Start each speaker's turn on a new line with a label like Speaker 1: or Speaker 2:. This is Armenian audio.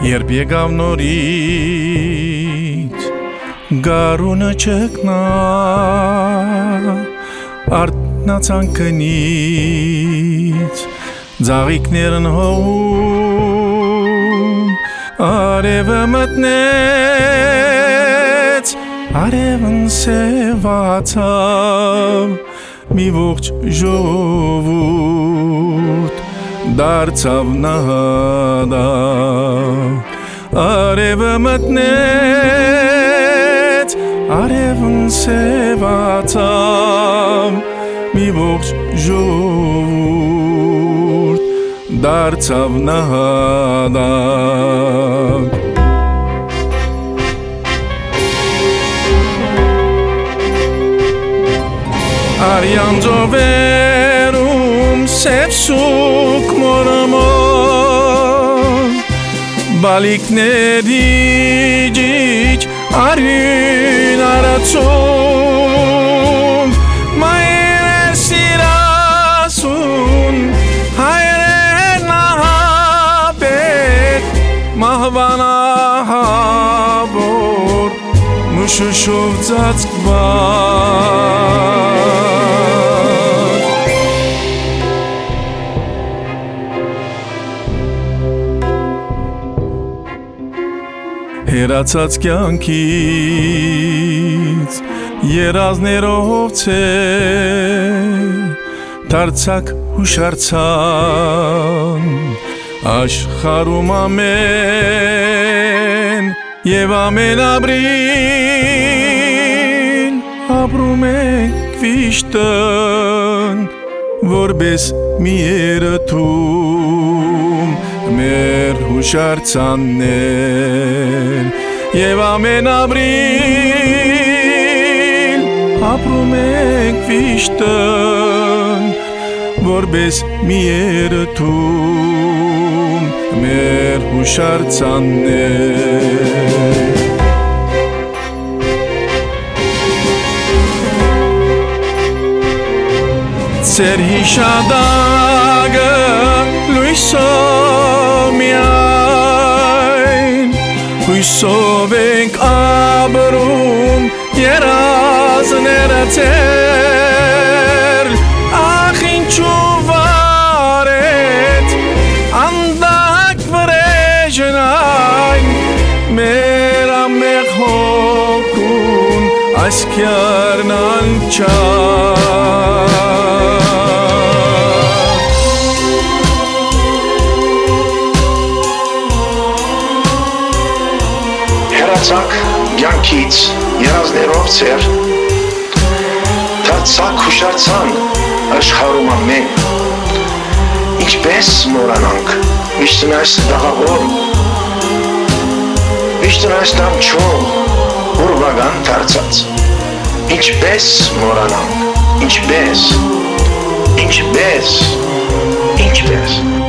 Speaker 1: Երբ եկավ նորից գարունը չկնա արտնացան կնից ձաղիկներն հողում արևը մտնեց արևն սևացավ մի ողջ ժողովուրդ դարձավ նահատակ արևը մտնեց արևն սևացավ մի ողջ ժողովուրդ դարձավ նահատակ Արյան ծովերում սև սուկ մորմոր բալիկների ջիջ արյուն արացում մայրեր սիրասուն հայրեր նահապետ մահվանահավոր մշուշով ծածկված Հերացած կյանքից երազներով ցեր դարձակ հուշարձան աշխարհում ամեն եւ ամեն ապրում ենք վիշտն որպես մի երթում մեր հուշարձաններ եւ ամեն ապրում ենք վիշտն որպես մի երթում մեր հուշարձաններ Ձեր հիշադակը լույսով միայն հույսով ենք ապրում երազները ձեր ախ ինչու վարեց անդակ վրեժն այն մեր ամեղ հոգուն այս կյարն անչար
Speaker 2: Հերացակ կյանքից երազներով ձեր դարձակ հուշարձան աշխարհում ամեն ինչպես մոռանանք միշտ այս տաղավոր միշտ այս տամչում ուրվագան դարձած ինչպես մոռանանք ինչպես